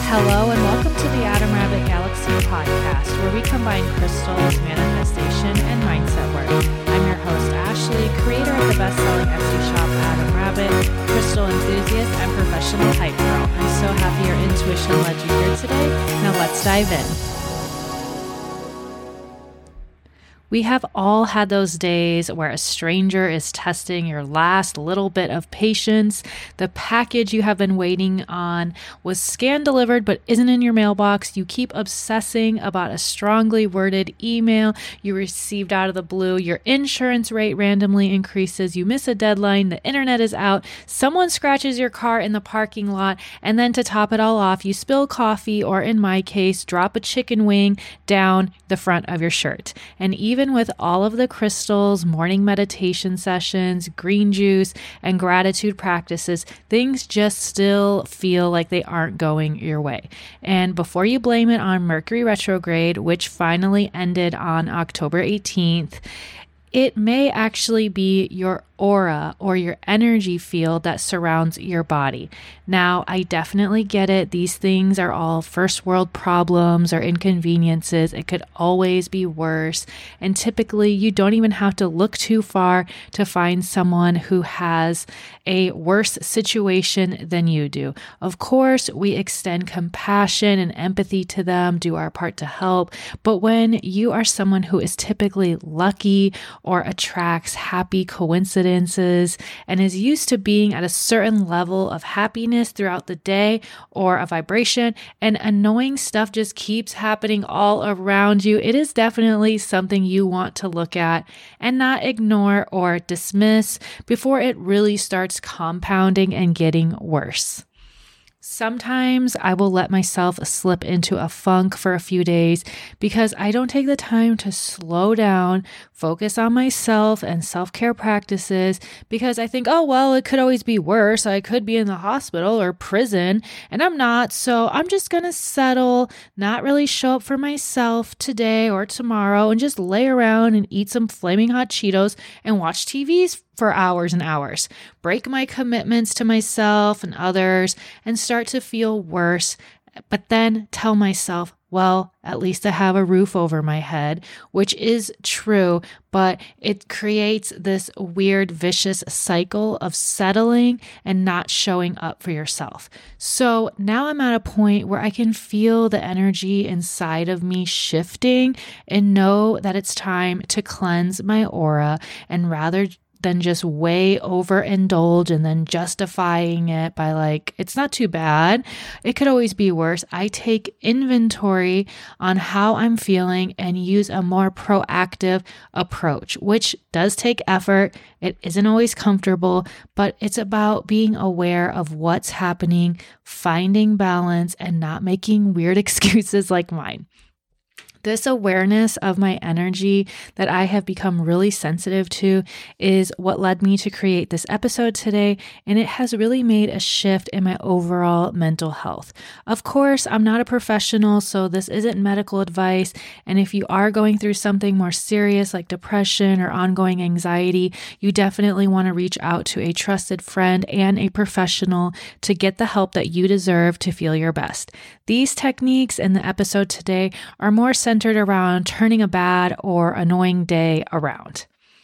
Hello and welcome to the Adam Rabbit Galaxy podcast, where we combine crystals, manifestation, and mindset work. I'm your host, Ashley, creator of the best-selling Etsy shop, Adam Rabbit, crystal enthusiast, and professional hype girl. I'm so happy your intuition led you here today. Now let's dive in. We have all had those days where a stranger is testing your last little bit of patience. The package you have been waiting on was scan delivered but isn't in your mailbox. You keep obsessing about a strongly worded email you received out of the blue. Your insurance rate randomly increases. You miss a deadline. The internet is out. Someone scratches your car in the parking lot. And then to top it all off, you spill coffee, or in my case, drop a chicken wing down the front of your shirt. And even with all of the crystals, morning meditation sessions, green juice, and gratitude practices, things just still feel like they aren't going your way. And before you blame it on Mercury retrograde, which finally ended on October 18th, it may actually be your aura or your energy field that surrounds your body. Now, I definitely get it. These things are all first world problems or inconveniences. It could always be worse. And typically, you don't even have to look too far to find someone who has a worse situation than you do. Of course, we extend compassion and empathy to them, do our part to help. But when you are someone who is typically lucky or attracts happy coincidences and is used to being at a certain level of happiness throughout the day or a vibration, and annoying stuff just keeps happening all around you, it is definitely something you want to look at and not ignore or dismiss before it really starts compounding and getting worse. Sometimes I will let myself slip into a funk for a few days because I don't take the time to slow down, focus on myself and self-care practices, because I think, oh, well, it could always be worse. I could be in the hospital or prison, and I'm not. So I'm just going to settle, not really show up for myself today or tomorrow, and just lay around and eat some flaming hot Cheetos and watch TVs for hours and hours, break my commitments to myself and others, and start to feel worse. But then tell myself, well, at least I have a roof over my head, which is true, but it creates this weird, vicious cycle of settling and not showing up for yourself. So now I'm at a point where I can feel the energy inside of me shifting and know that it's time to cleanse my aura, and rather than just way overindulge and then justifying it by like, it's not too bad, it could always be worse, I take inventory on how I'm feeling and use a more proactive approach, which does take effort. It isn't always comfortable, but it's about being aware of what's happening, finding balance, and not making weird excuses like mine. This awareness of my energy that I have become really sensitive to is what led me to create this episode today, and it has really made a shift in my overall mental health. Of course, I'm not a professional, so this isn't medical advice, and if you are going through something more serious like depression or ongoing anxiety, you definitely want to reach out to a trusted friend and a professional to get the help that you deserve to feel your best. These techniques in the episode today are more centered around turning a bad or annoying day around.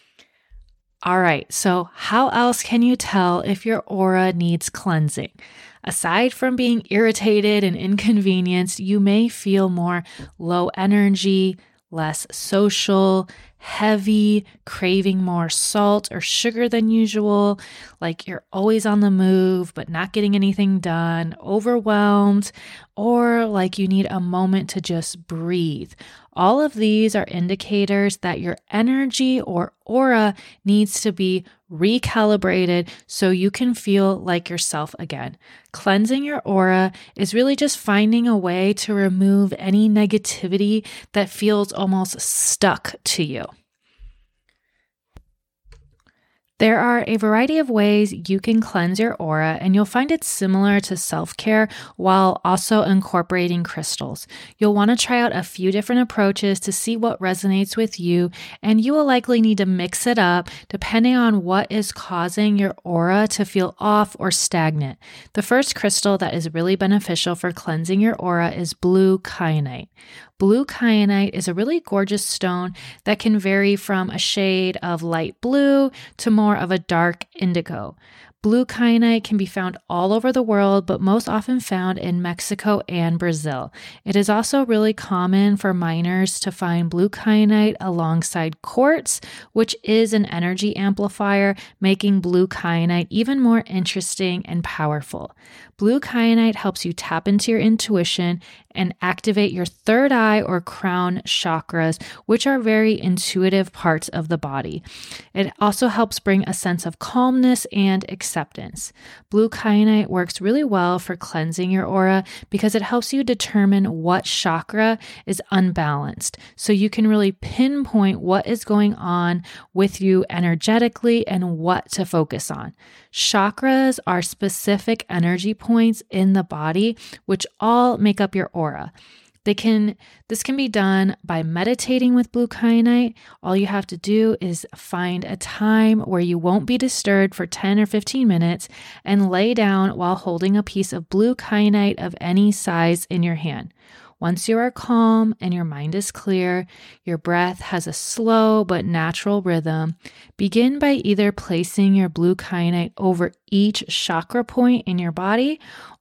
All right, so how else can you tell if your aura needs cleansing? Aside from being irritated and inconvenienced, you may feel more low energy, less social, heavy, craving more salt or sugar than usual, like you're always on the move but not getting anything done, overwhelmed, or like you need a moment to just breathe. All of these are indicators that your energy or aura needs to be recalibrated so you can feel like yourself again. Cleansing your aura is really just finding a way to remove any negativity that feels almost stuck to you. There are a variety of ways you can cleanse your aura, and you'll find it similar to self-care while also incorporating crystals. You'll want to try out a few different approaches to see what resonates with you, and you will likely need to mix it up depending on what is causing your aura to feel off or stagnant. The first crystal that is really beneficial for cleansing your aura is blue kyanite. Blue kyanite is a really gorgeous stone that can vary from a shade of light blue to more of a dark indigo. Blue kyanite can be found all over the world, but most often found in Mexico and Brazil. It is also really common for miners to find blue kyanite alongside quartz, which is an energy amplifier, making blue kyanite even more interesting and powerful. Blue kyanite helps you tap into your intuition and activate your third eye or crown chakras, which are very intuitive parts of the body. It also helps bring a sense of calmness and acceptance. Blue kyanite works really well for cleansing your aura because it helps you determine what chakra is unbalanced, so you can really pinpoint what is going on with you energetically and what to focus on. Chakras are specific energy points in the body, which all make up your aura. This can be done by meditating with blue kyanite. All you have to do is find a time where you won't be disturbed for 10 or 15 minutes and lay down while holding a piece of blue kyanite of any size in your hand. Once you are calm and your mind is clear, your breath has a slow but natural rhythm, begin by either placing your blue kyanite over each chakra point in your body,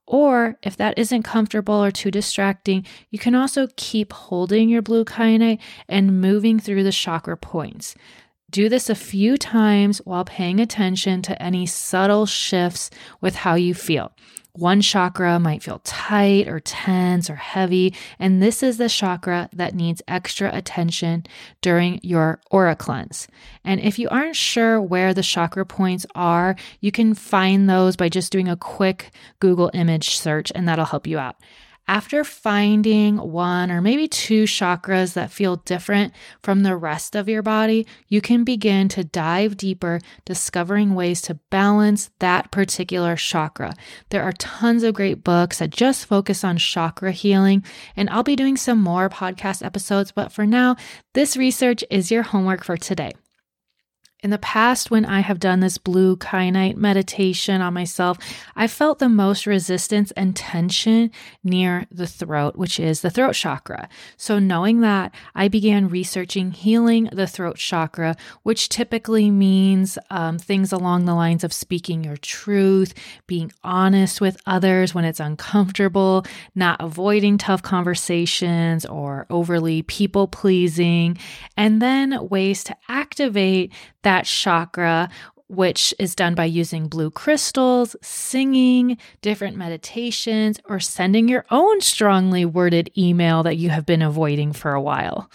or if that isn't comfortable or too distracting, you can also keep holding your blue kyanite and moving through the chakra points. Do this a few times while paying attention to any subtle shifts with how you feel. One chakra might feel tight or tense or heavy, and this is the chakra that needs extra attention during your aura cleanse. And if you aren't sure where the chakra points are, you can find those by just doing a quick Google image search, and that'll help you out. After finding one or maybe two chakras that feel different from the rest of your body, you can begin to dive deeper, discovering ways to balance that particular chakra. There are tons of great books that just focus on chakra healing, and I'll be doing some more podcast episodes, but for now, this research is your homework for today. In the past, when I have done this blue kyanite meditation on myself, I felt the most resistance and tension near the throat, which is the throat chakra. So knowing that, I began researching healing the throat chakra, which typically means things along the lines of speaking your truth, being honest with others when it's uncomfortable, not avoiding tough conversations or overly people-pleasing, and then ways to activate that chakra, which is done by using blue crystals, singing, different meditations, or sending your own strongly worded email that you have been avoiding for a while.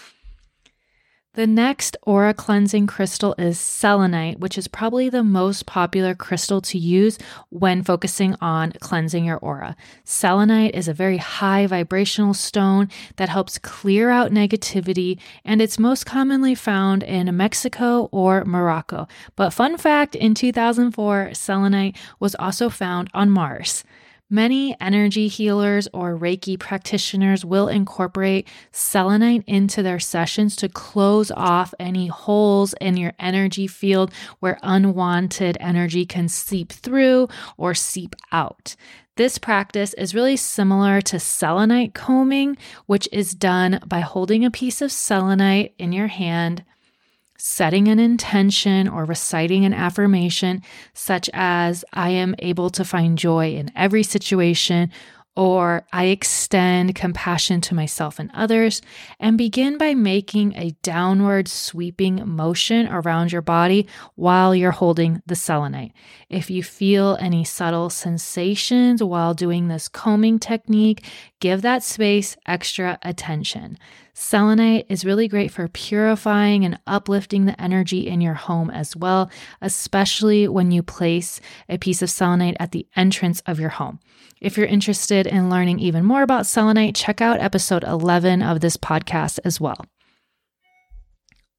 The next aura cleansing crystal is selenite, which is probably the most popular crystal to use when focusing on cleansing your aura. Selenite is a very high vibrational stone that helps clear out negativity, and it's most commonly found in Mexico or Morocco. But fun fact, in 2004, selenite was also found on Mars. Many energy healers or Reiki practitioners will incorporate selenite into their sessions to close off any holes in your energy field where unwanted energy can seep through or seep out. This practice is really similar to selenite combing, which is done by holding a piece of selenite in your hand, setting an intention or reciting an affirmation such as, I am able to find joy in every situation, or I extend compassion to myself and others, and begin by making a downward sweeping motion around your body while you're holding the selenite. If you feel any subtle sensations while doing this combing technique, give that space extra attention. Selenite is really great for purifying and uplifting the energy in your home as well, especially when you place a piece of selenite at the entrance of your home. If you're interested in learning even more about selenite, check out episode 11 of this podcast as well.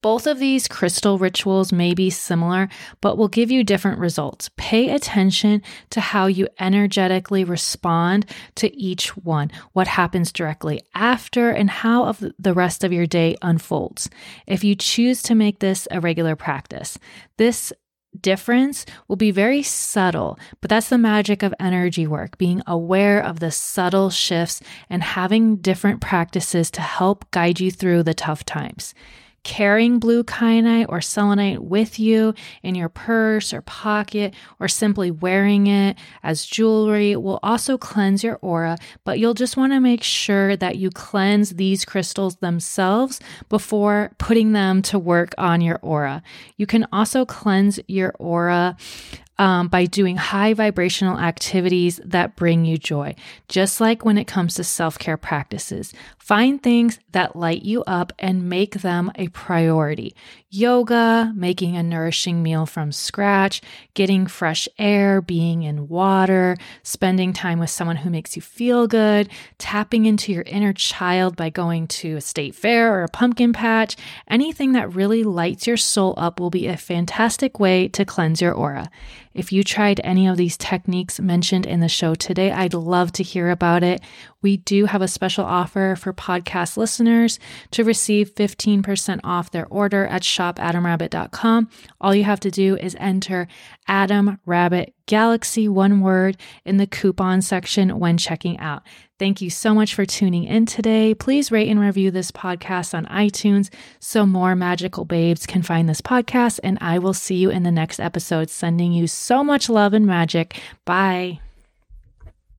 Both of these crystal rituals may be similar, but will give you different results. Pay attention to how you energetically respond to each one, what happens directly after, and how the rest of your day unfolds. If you choose to make this a regular practice, this difference will be very subtle, but that's the magic of energy work, being aware of the subtle shifts and having different practices to help guide you through the tough times. Carrying blue kyanite or selenite with you in your purse or pocket, or simply wearing it as jewelry will also cleanse your aura, but you'll just want to make sure that you cleanse these crystals themselves before putting them to work on your aura. You can also cleanse your aura by doing high vibrational activities that bring you joy. Just like when it comes to self-care practices, find things that light you up and make them a priority. Yoga, making a nourishing meal from scratch, getting fresh air, being in water, spending time with someone who makes you feel good, tapping into your inner child by going to a state fair or a pumpkin patch. Anything that really lights your soul up will be a fantastic way to cleanse your aura. If you tried any of these techniques mentioned in the show today, I'd love to hear about it. We do have a special offer for podcast listeners to receive 15% off their order at shopadamrabbit.com. All you have to do is enter Adam Rabbit Galaxy, one word, in the coupon section when checking out. Thank you so much for tuning in today. Please rate and review this podcast on iTunes so more magical babes can find this podcast, and I will see you in the next episode. Sending you so much love and magic. Bye.